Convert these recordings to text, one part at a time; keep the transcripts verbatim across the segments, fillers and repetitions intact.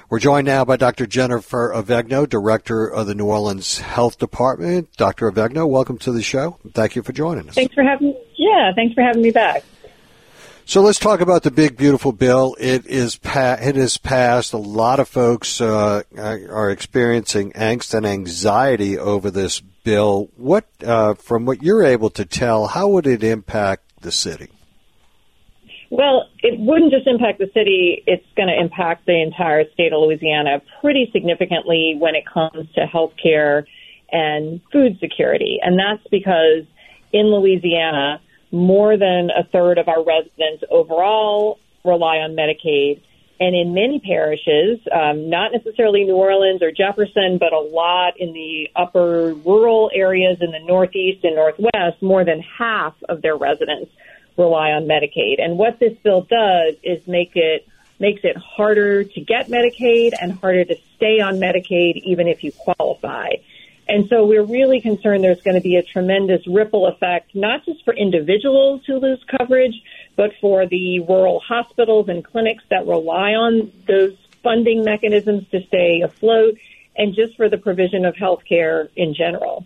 We're joined now by Doctor Jennifer Avegno, Director of the New Orleans Health Department. Doctor Avegno, welcome to the show. Thank you for joining us. Thanks for having Yeah, thanks for having me back. So let's talk about the big, beautiful bill. It is pa- it is passed. A lot of folks uh, are experiencing angst and anxiety over this bill. What, uh, from what you're able to tell, how would it impact the city? Well, it wouldn't just impact the city. It's going to impact the entire state of Louisiana pretty significantly when it comes to health care and food security. And that's because in Louisiana, more than a third of our residents overall rely on Medicaid. And in many parishes, um, not necessarily New Orleans or Jefferson, but a lot in the upper rural areas in the Northeast and Northwest, more than half of their residents rely on Medicaid. And what this bill does is make it makes it harder to get Medicaid and harder to stay on Medicaid even if you qualify. And so we're really concerned there's going to be a tremendous ripple effect, not just for individuals who lose coverage, but for the rural hospitals and clinics that rely on those funding mechanisms to stay afloat, and just for the provision of health care in general.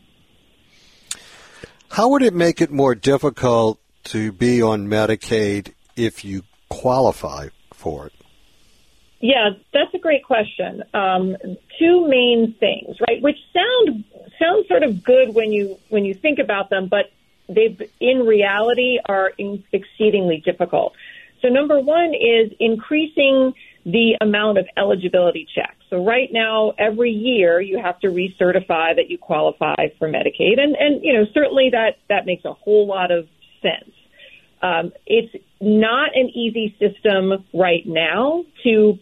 How would it make it more difficult to be on Medicaid if you qualify for it? Yeah, that's a great question. Um, two main things, right, which sound sound sort of good when you when you think about them, but they in reality are in exceedingly difficult. So number one is increasing the amount of eligibility checks. So right now, every year you have to recertify that you qualify for Medicaid, and and you know certainly that that makes a whole lot of sense. Um, it's not an easy system right now to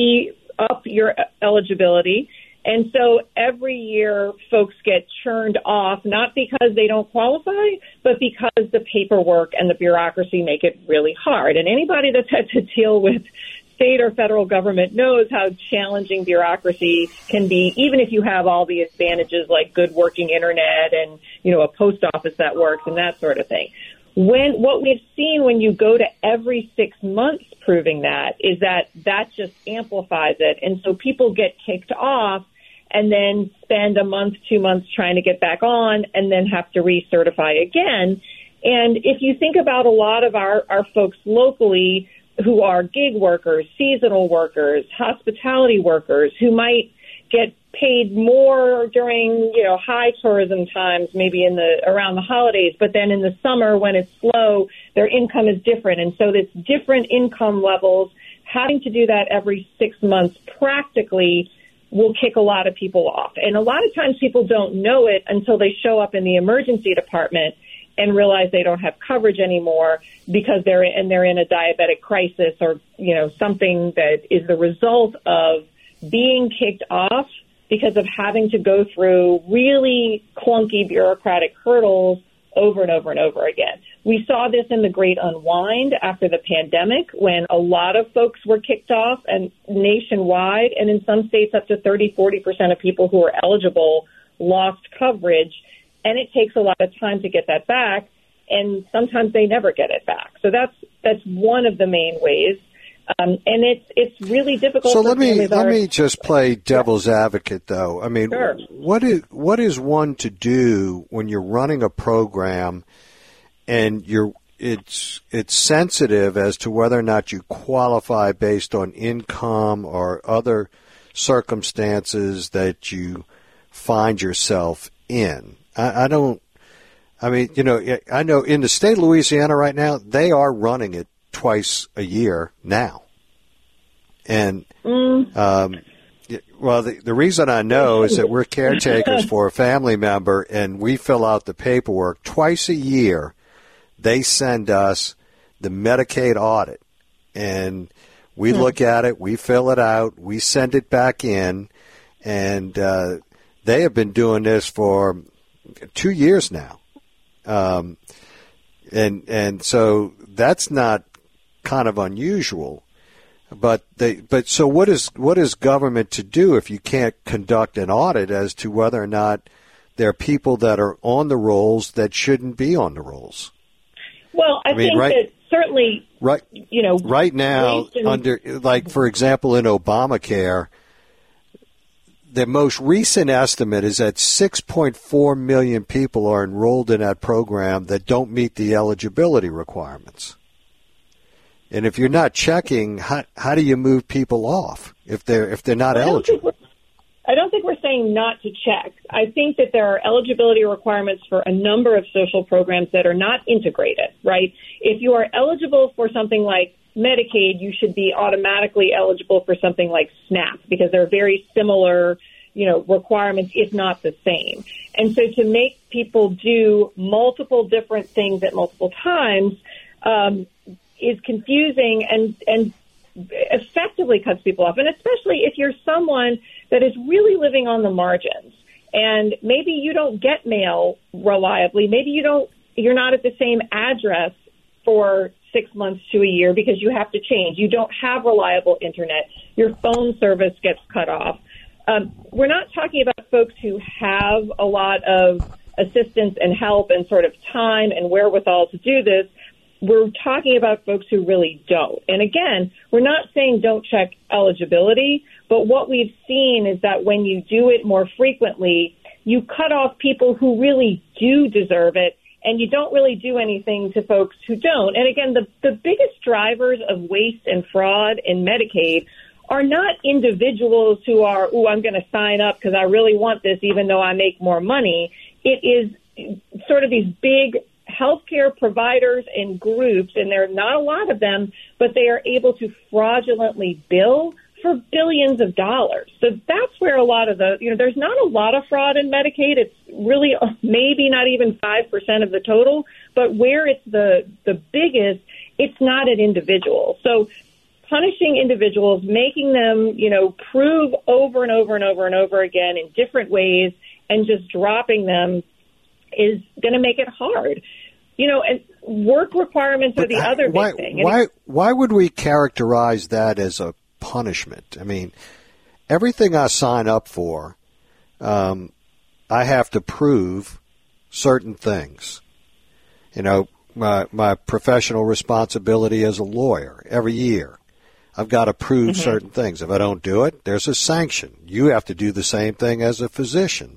re-up your eligibility. And so every year folks get churned off, not because they don't qualify, but because the paperwork and the bureaucracy make it really hard. And anybody that's had to deal with state or federal government knows how challenging bureaucracy can be, even if you have all the advantages like good working internet and, you know, a post office that works and that sort of thing. When what we've seen when you go to every six months proving that is that that just amplifies it. And so people get kicked off and then spend a month, two months trying to get back on and then have to recertify again. And if you think about a lot of our, our folks locally who are gig workers, seasonal workers, hospitality workers who might get paid more during, you know, high tourism times, maybe in the around the holidays, but then in the summer when it's slow, their income is different. And so it's different income levels. Having to do that every six months practically will kick a lot of people off. And a lot of times people don't know it until they show up in the emergency department and realize they don't have coverage anymore because they're and they're in a diabetic crisis or, you know, something that is the result of being kicked off because of having to go through really clunky bureaucratic hurdles over and over and over again. We saw this in the Great Unwind after the pandemic when a lot of folks were kicked off and nationwide, and in some states up to thirty, forty percent of people who were eligible lost coverage, and it takes a lot of time to get that back, and sometimes they never get it back. So that's that's one of the main ways. Um, and it's it's really difficult. So for let me let are, me just play devil's advocate, though. I mean, sure. what is what is one to do when you're running a program and you're it's it's sensitive as to whether or not you qualify based on income or other circumstances that you find yourself in? I, I don't. I mean, you know, I know in the state of Louisiana right now they are running it twice a year now. And, mm. um, well, the, the reason I know is that we're caretakers for a family member and we fill out the paperwork twice a year. They send us the Medicaid audit and we mm. look at it, we fill it out, we send it back in, and, uh, they have been doing this for two years now. Um, and, and so that's not kind of unusual, but they, but so what is, what is government to do if you can't conduct an audit as to whether or not there are people that are on the rolls that shouldn't be on the rolls? Well, I, I mean, think right, that certainly, right, you know, right now in- under, like, for example, in Obamacare, the most recent estimate is that six point four million people are enrolled in that program that don't meet the eligibility requirements. And if you're not checking, how, how do you move people off if they're if they're not I eligible? I don't think we're saying not to check. I think that there are eligibility requirements for a number of social programs that are not integrated, right? If you are eligible for something like Medicaid, you should be automatically eligible for something like SNAP because they're very similar, you know, requirements, if not the same. And so to make people do multiple different things at multiple times um, is confusing and, and effectively cuts people off. And especially if you're someone that is really living on the margins and maybe you don't get mail reliably, maybe you don't, you're not at the same address for six months to a year because you have to change. You don't have reliable internet. Your phone service gets cut off. Um, we're not talking about folks who have a lot of assistance and help and sort of time and wherewithal to do this. We're talking about folks who really don't. And again, we're not saying don't check eligibility, but what we've seen is that when you do it more frequently, you cut off people who really do deserve it, and you don't really do anything to folks who don't. And again, the, the biggest drivers of waste and fraud in Medicaid are not individuals who are, oh, I'm going to sign up because I really want this even though I make more money. It is sort of these big healthcare providers and groups, and there are not a lot of them, but they are able to fraudulently bill for billions of dollars. So that's where a lot of the, you know, there's not a lot of fraud in Medicaid. It's really maybe not even five percent of the total, but where it's the, the biggest, it's not at individuals. So punishing individuals, making them, you know, prove over and over and over and over again in different ways and just dropping them is going to make it hard. You know, and work requirements are the But other why, big thing. And why, why would we characterize that as a punishment? I mean, everything I sign up for, um, I have to prove certain things. You know, my, my professional responsibility as a lawyer every year. I've got to prove mm-hmm. certain things. If I don't do it, there's a sanction. You have to do the same thing as a physician.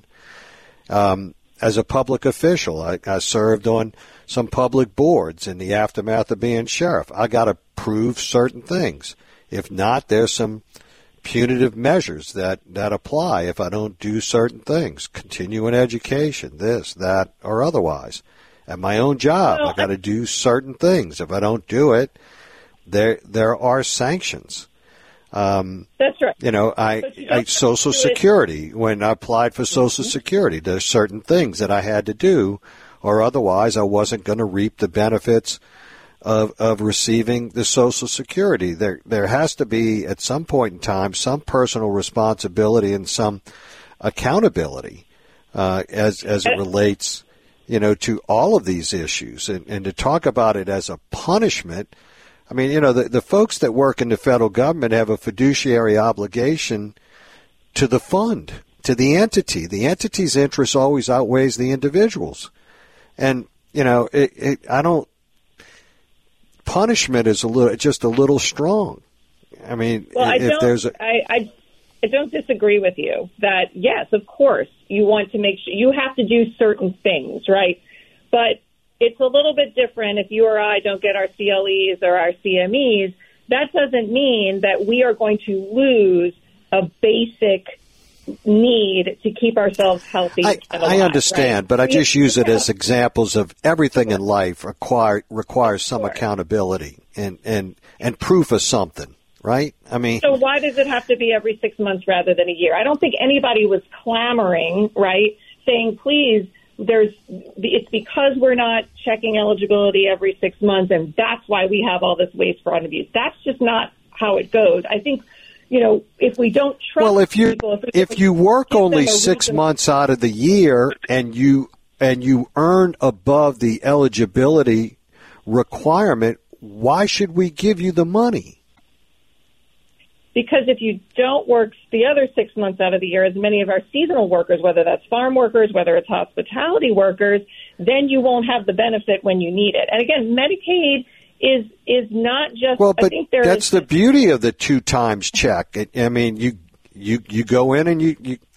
Um, as a public official, I, I served on some public boards in the aftermath of being sheriff. I got to prove certain things. If not, there's some punitive measures that, that apply if I don't do certain things. Continuing education, this, that, or otherwise. At my own job, well, I got to do certain things. If I don't do it, there there are sanctions. Um, That's right. You know, I, you I Social Security, when I applied for Social mm-hmm. Security, there's certain things that I had to do, or otherwise I wasn't going to reap the benefits of of receiving the Social Security. There there has to be, at some point in time, some personal responsibility and some accountability uh, as as it relates, you know, to all of these issues. And, and to talk about it as a punishment, I mean, you know, the, the folks that work in the federal government have a fiduciary obligation to the fund, to the entity. The entity's interest always outweighs the individual's. And, you know, it, it, I don't, punishment is a little, just a little strong. I mean, well, I if don't, there's a... I, I, I don't disagree with you that, yes, of course, you want to make sure, you have to do certain things, right? But it's a little bit different if you or I don't get our C L Es or our C M Es. That doesn't mean that we are going to lose a basic need to keep ourselves healthy. I, and alive, alive, understand, right? but I just use it yeah. as examples of everything in life require, requires some sure. accountability and, and, and proof of something, right? I mean, so why does it have to be every six months rather than a year? I don't think anybody was clamoring, right, saying, please, there's it's because we're not checking eligibility every six months, and that's why we have all this waste, fraud, and abuse. That's just not how it goes. I think, you know, if we don't trust well, if you people, if, if you work only six reason. months out of the year and you and you earn above the eligibility requirement, why should we give you the money? Because if you don't work the other six months out of the year, as many of our seasonal workers, whether that's farm workers, whether it's hospitality workers, then you won't have the benefit when you need it. And again, Medicaid is is not just. Well, but I think there that's is the beauty of the two times check. I mean, you you you go in and you, you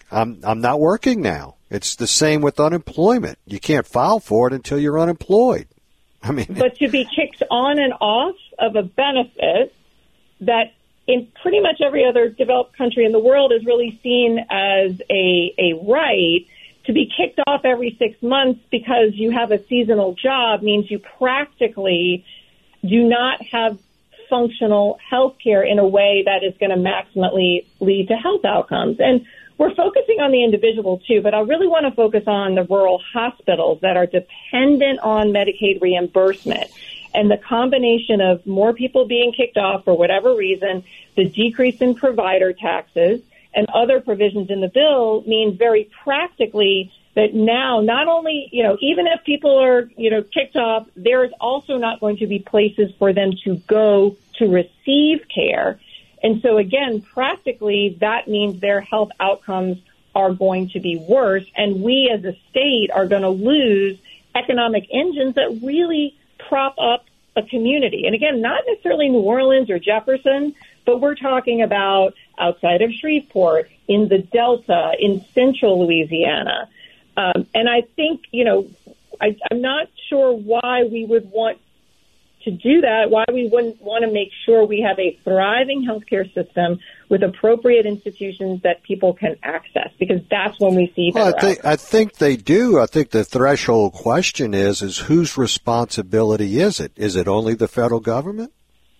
I'm I'm not working now. It's the same with unemployment. You can't file for it until you're unemployed. I mean, but to be kicked on and off of a benefit that in pretty much every other developed country in the world is really seen as a a right, to be kicked off every six months because you have a seasonal job means you practically do not have functional health care in a way that is going to maximally lead to health outcomes. And we're focusing on the individual, too, but I really want to focus on the rural hospitals that are dependent on Medicaid reimbursement. And the combination of more people being kicked off for whatever reason, the decrease in provider taxes, and other provisions in the bill means very practically that now not only, you know, even if people are, you know, kicked off, there is also not going to be places for them to go to receive care. And so, again, practically, that means their health outcomes are going to be worse. And we as a state are going to lose economic engines that really prop up a community. And again, not necessarily New Orleans or Jefferson, but we're talking about outside of Shreveport, in the Delta, in central Louisiana. Um, and I think, you know, I, I'm not sure why we would want to do that, why we wouldn't want to make sure we have a thriving healthcare system with appropriate institutions that people can access, because that's when we see better well, I think, I think they do. I think the threshold question is, is whose responsibility is it? Is it only the federal government?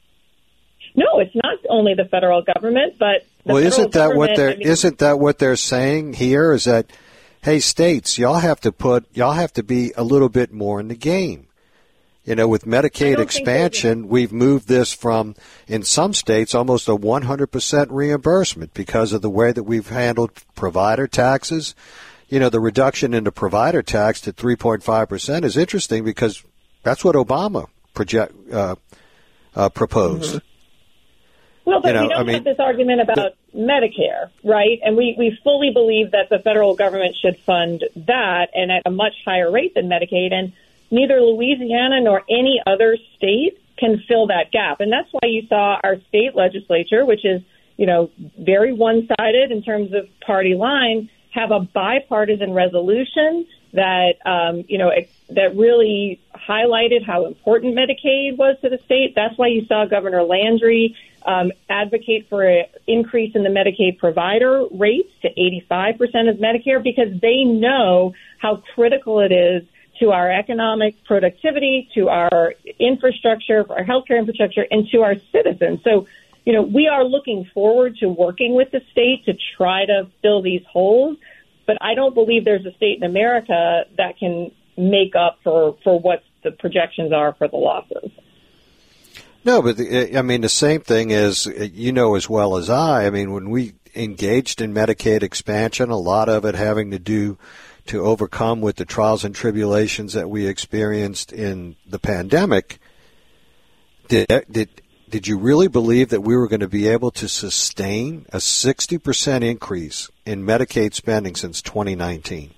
No, it's not only the federal government, but the well, federal isn't that what they're I mean, isn't that what they're saying here? Is that, hey, states, y'all have to put y'all have to be a little bit more in the game. You know, with Medicaid expansion, we've moved this from, in some states, almost a one hundred percent reimbursement because of the way that we've handled provider taxes. You know, the reduction in the provider tax to three point five percent is interesting because that's what Obama project, uh, uh, proposed. Mm-hmm. Well, but you know, we don't I mean, have this argument about the, Medicare, right? And we, we fully believe that the federal government should fund that and at a much higher rate than Medicaid. And neither Louisiana nor any other state can fill that gap. And that's why you saw our state legislature, which is, you know, very one-sided in terms of party line, have a bipartisan resolution that, um, you know, it, that really highlighted how important Medicaid was to the state. That's why you saw Governor Landry um, advocate for an increase in the Medicaid provider rates to eighty-five percent of Medicare, because they know how critical it is to our economic productivity, to our infrastructure, our healthcare infrastructure, and to our citizens. So, you know, we are looking forward to working with the state to try to fill these holes. But I don't believe there's a state in America that can make up for, for what the projections are for the losses. No, but the, I mean, the same thing is, you know as well as I, I mean, when we engaged in Medicaid expansion, a lot of it having to do to overcome with the trials and tribulations that we experienced in the pandemic, did, did, did you really believe that we were going to be able to sustain a sixty percent increase in Medicaid spending since twenty nineteen?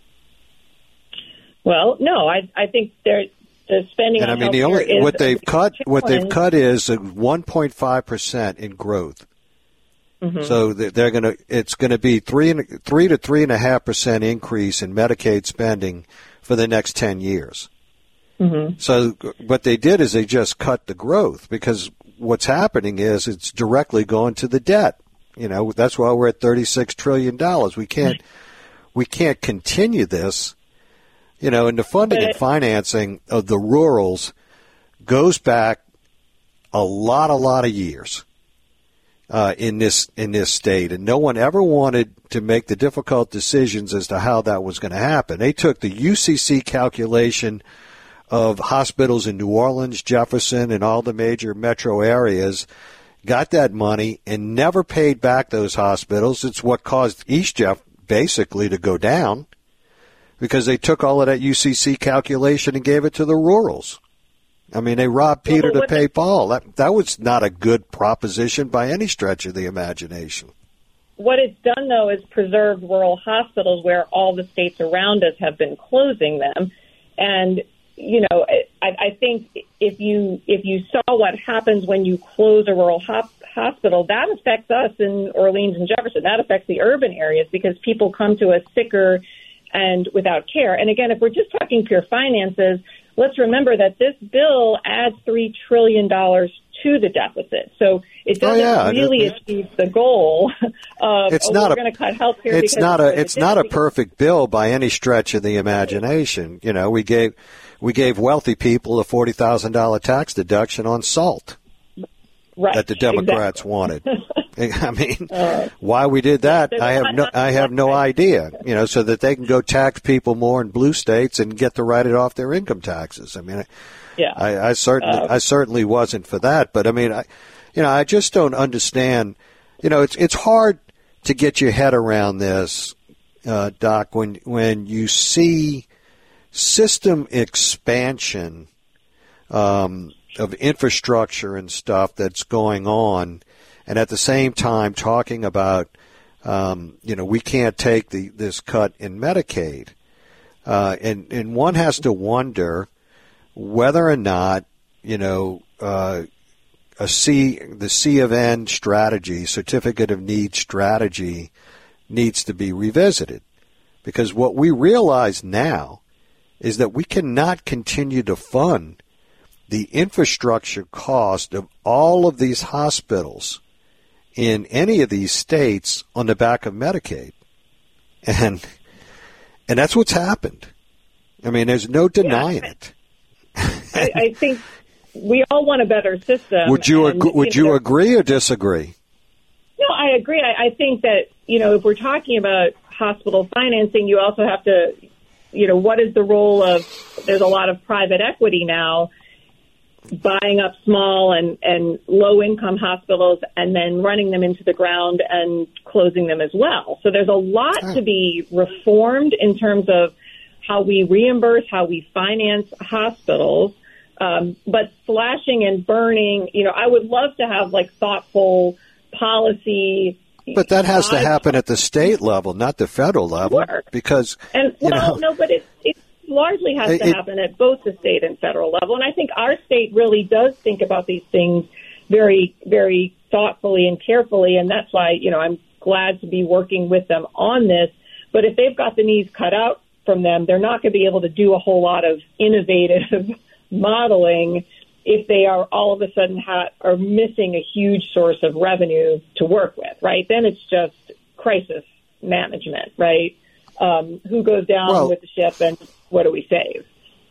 Well, no, I, I think there, the spending and on I mean, the only is what they've cut what they've challenge. cut is a one point five percent in growth. Mm-hmm. So they're going to it's going to be three and three to three and a half percent increase in Medicaid spending for the next ten years. Mm-hmm. So what they did is they just cut the growth, because what's happening is it's directly going to the debt. You know, that's why we're at thirty-six trillion dollars. We can't we can't continue this. You know, and the funding and financing of the rurals goes back a lot, a lot of years uh, in this in this state, and no one ever wanted to make the difficult decisions as to how that was going to happen. They took the U C C calculation of hospitals in New Orleans, Jefferson, and all the major metro areas, got that money, and never paid back those hospitals. It's what caused East Jeff basically to go down, because they took all of that U C C calculation and gave it to the rurals. I mean, they robbed Peter well, to pay Paul. That that was not a good proposition by any stretch of the imagination. What it's done, though, is preserved rural hospitals where all the states around us have been closing them. And, you know, I, I think if you if you saw what happens when you close a rural hop, hospital, that affects us in Orleans and Jefferson. That affects the urban areas because people come to us sicker and without care. And again, if we're just talking pure finances, let's remember that this bill adds three trillion dollars to the deficit. So it doesn't oh, yeah. really it, achieve the goal of it's oh, not we're a, going to cut health care. It's not a it's not a perfect bill by any stretch of the imagination. You know, we gave we gave wealthy people a forty thousand dollars tax deduction on salt. Right, that the Democrats exactly. wanted. I mean, uh, why we did that, I have no, I have no idea. You know, so that they can go tax people more in blue states and get to write it off their income taxes. I mean, yeah, I, I certainly, uh, I certainly wasn't for that. But I mean, I, you know, I just don't understand. You know, it's it's hard to get your head around this, uh, Doc, when when you see system expansion. Um, of infrastructure and stuff that's going on, and at the same time talking about, um, you know, we can't take the this cut in Medicaid. Uh, and, and one has to wonder whether or not, you know, uh, a C, the C of N strategy, Certificate of Need strategy, needs to be revisited. Because what we realize now is that we cannot continue to fund the infrastructure cost of all of these hospitals in any of these states on the back of Medicaid. And and that's what's happened. I mean, there's no denying yeah. it. I, I think we all want a better system. Would you and, ag- would you, you know, agree or disagree? No, I agree. I, I think that, you know, if we're talking about hospital financing, you also have to, you know, what is the role of, there's a lot of private equity now buying up small and, and low-income hospitals and then running them into the ground and closing them as well. So there's a lot oh. to be reformed in terms of how we reimburse, how we finance hospitals. Um, but slashing and burning, you know, I would love to have, like, thoughtful policy. But that has to happen at the state level, not the federal level. Sure. Because, and, you well, know, no, but it's, it's largely has to it, happen at both the state and federal level. And I think our state really does think about these things very, very thoughtfully and carefully. And that's why, you know, I'm glad to be working with them on this. But if they've got the knees cut out from them, they're not going to be able to do a whole lot of innovative modeling if they are all of a sudden ha- are missing a huge source of revenue to work with, right? Then it's just crisis management, right? Um, who goes down well, with the ship and what do we save?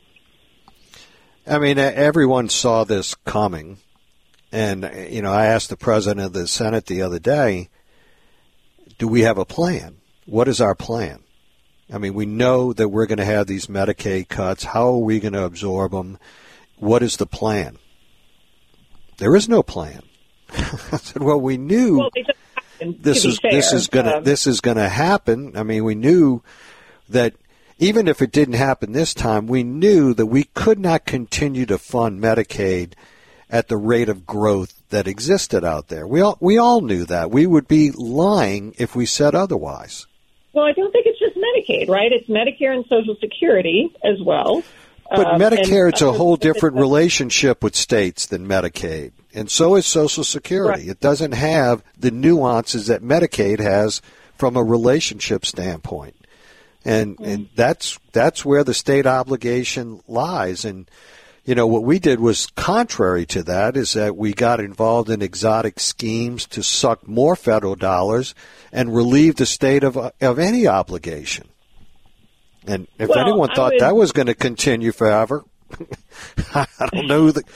I mean, everyone saw this coming. And, you know, I asked the president of the Senate the other day, do we have a plan? What is our plan? I mean, we know that we're going to have these Medicaid cuts. How are we going to absorb them? What is the plan? There is no plan. I said, well, we knew well, they just happened, this is fair. this is going to um, this is going to happen. I mean, we knew that even if it didn't happen this time, we knew that we could not continue to fund Medicaid at the rate of growth that existed out there. We all we all knew that. We would be lying if we said otherwise. Well, I don't think it's just Medicaid, right? It's Medicare and Social Security as well. But um, Medicare, it's a whole different it's, relationship with states than Medicaid. And so is Social Security. Right. It doesn't have the nuances that Medicaid has from a relationship standpoint. And mm-hmm. and that's that's where the state obligation lies. And, you know, what we did was contrary to that, is that we got involved in exotic schemes to suck more federal dollars and relieve the state of of any obligation. And if well, anyone thought would, that was going to continue forever, I don't know. That,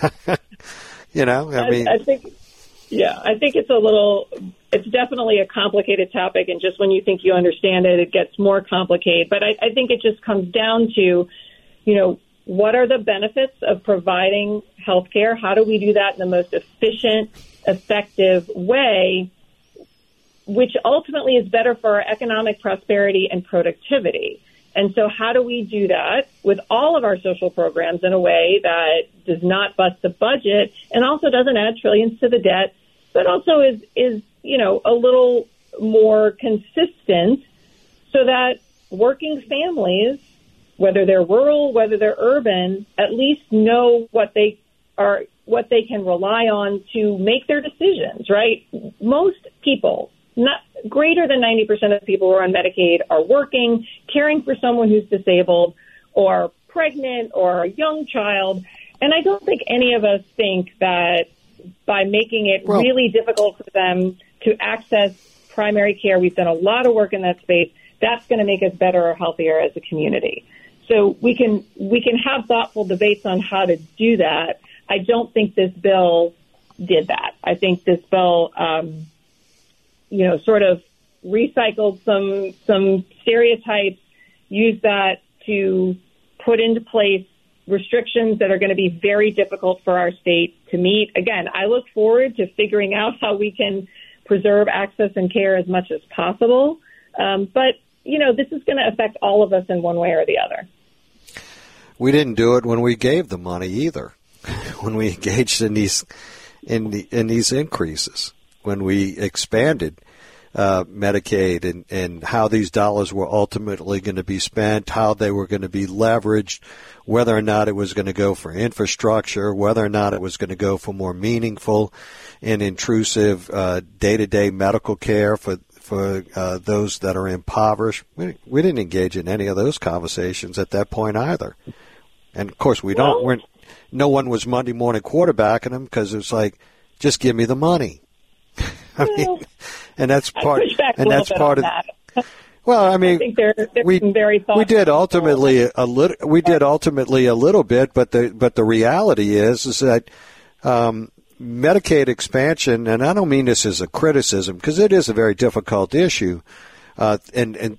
you know, I, I mean, I think, yeah, I think it's a little, it's definitely a complicated topic. And just when you think you understand it, it gets more complicated. But I, I think it just comes down to, you know, what are the benefits of providing health care? How do we do that in the most efficient, effective way, which ultimately is better for our economic prosperity and productivity? And so how do we do that with all of our social programs in a way that does not bust the budget and also doesn't add trillions to the debt, but also is, is, you know, a little more consistent so that working families, whether they're rural, whether they're urban, at least know what they are what they can rely on to make their decisions, right? Most people, not greater than ninety percent of people who are on Medicaid, are working, caring for someone who's disabled or pregnant or a young child. And I don't think any of us think that by making it well, really difficult for them to access primary care, we've done a lot of work in that space, that's going to make us better or healthier as a community. So we can we can have thoughtful debates on how to do that. I don't think this bill did that. I think this bill, um, you know, sort of recycled some some stereotypes, used that to put into place restrictions that are going to be very difficult for our state to meet. Again, I look forward to figuring out how we can preserve access and care as much as possible. Um, but, you know, this is going to affect all of us in one way or the other. We didn't do it when we gave the money either, when we engaged in these in the, in these increases, when we expanded uh, Medicaid and, and how these dollars were ultimately going to be spent, how they were going to be leveraged, whether or not it was going to go for infrastructure, whether or not it was going to go for more meaningful and intrusive uh, day-to-day medical care for for uh, those that are impoverished. We, we didn't engage in any of those conversations at that point either. And, of course, we don't. We're, no one was Monday morning quarterbacking them because it was like, just give me the money. I mean, well, and that's part. And that's part of. That. Well, I mean, I think there, there's we some very we did ultimately a little. We did ultimately a little bit, but the but the reality is is that um, Medicaid expansion, and I don't mean this as a criticism because it is a very difficult issue, uh, and and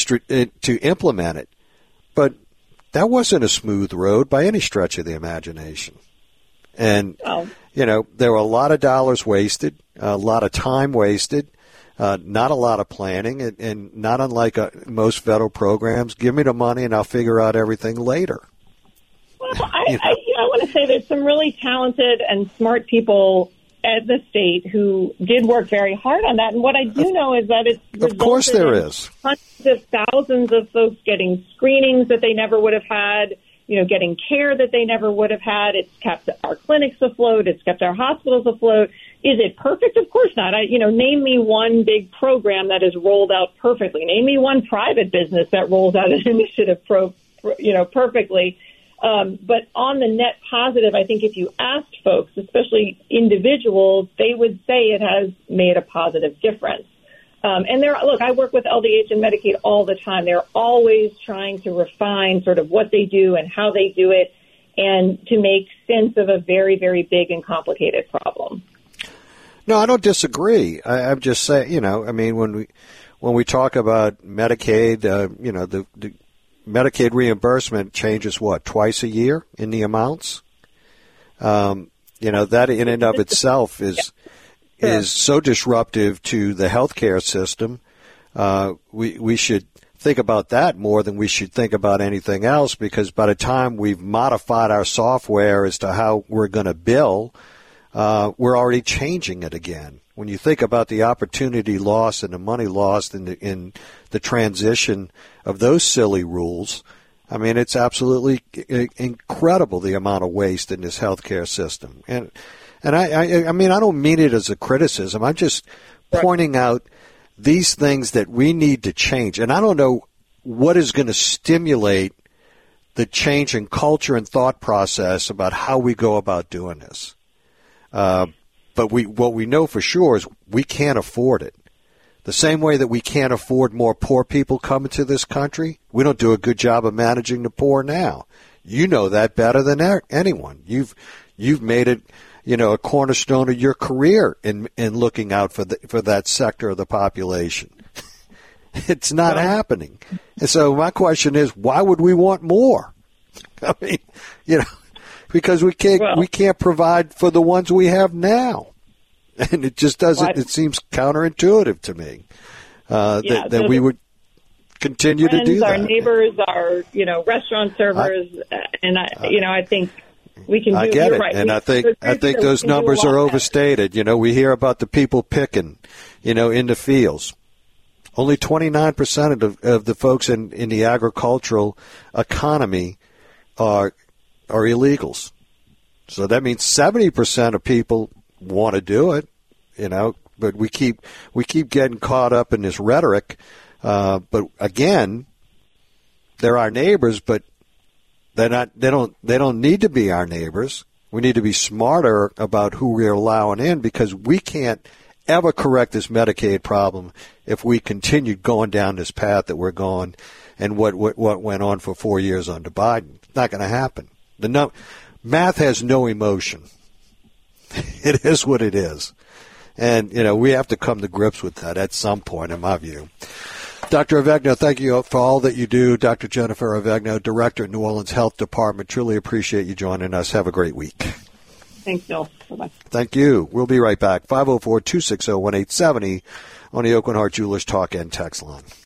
to implement it, but that wasn't a smooth road by any stretch of the imagination, and oh. you know there were a lot of dollars wasted, a lot of time wasted. Uh, not a lot of planning, and, and not unlike uh, most federal programs, give me the money and I'll figure out everything later. Well, I, you know? I, you know, I want to say there's some really talented and smart people at the state who did work very hard on that. And what I do know is that it's of course there is hundreds of thousands of folks getting screenings that they never would have had, you know, getting care that they never would have had. It's kept our clinics afloat. It's kept our hospitals afloat. Is it perfect? Of course not. I, you know, name me one big program that is rolled out perfectly. Name me one private business that rolls out an initiative, pro, pro, you know, perfectly. Um, but on the net positive, I think if you asked folks, especially individuals, they would say it has made a positive difference. Um, and there, look, I work with L D H and Medicaid all the time. They're always trying to refine sort of what they do and how they do it, and to make sense of a very, very big and complicated problem. No, I don't disagree. I, I'm just saying, you know, I mean, when we when we talk about Medicaid, uh, you know, the, the Medicaid reimbursement changes what, twice a year in the amounts? Um, you know, that in and of itself is yeah. is so disruptive to the healthcare system. Uh, we we should think about that more than we should think about anything else, because by the time we've modified our software as to how we're going to bill, Uh, we're already changing it again. When you think about the opportunity lost and the money lost in the, in the transition of those silly rules, I mean, it's absolutely incredible the amount of waste in this healthcare system. And and I, I, I mean, I don't mean it as a criticism. I'm just pointing out these things that we need to change. And I don't know what is going to stimulate the change in culture and thought process about how we go about doing this. Uh, but we, what we know for sure is we can't afford it. The same way that we can't afford more poor people coming to this country, we don't do a good job of managing the poor now. You know that better than anyone. You've you've made it, you know, a cornerstone of your career in in looking out for the, for that sector of the population. It's not well, happening. And so my question is, why would we want more? I mean, you know. Because we can't well, we can't provide for the ones we have now, and it just doesn't. Well, it seems counterintuitive to me uh, yeah, that, that so we would continue friends, to do that. Our neighbors, our you know restaurant servers, I, and I, you know I think we can. Do, I get you're it, right. and we, I think I think those numbers are overstated. You know, we hear about the people picking, you know, in the fields. Only twenty-nine percent of the, of the folks in, in the agricultural economy are. are illegals. So that means seventy percent of people want to do it, you know, but we keep we keep getting caught up in this rhetoric. Uh, but again, they're our neighbors, but they're not. They don't. They don't need to be our neighbors. We need to be smarter about who we're allowing in, because we can't ever correct this Medicaid problem if we continue going down this path that we're going, and what what, what went on for four years under Biden. It's not going to happen. The no, math has no emotion. It is what it is. And, you know, we have to come to grips with that at some point, in my view. Doctor Avegno, thank you for all that you do. Doctor Jennifer Avegno, Director at New Orleans Health Department. Truly appreciate you joining us. Have a great week. Thanks, Bill. Bye-bye. Thank you. We'll be right back. five oh four, two six oh, one eight seven oh on the Aucoin Hart Jewelers Talk and Text line.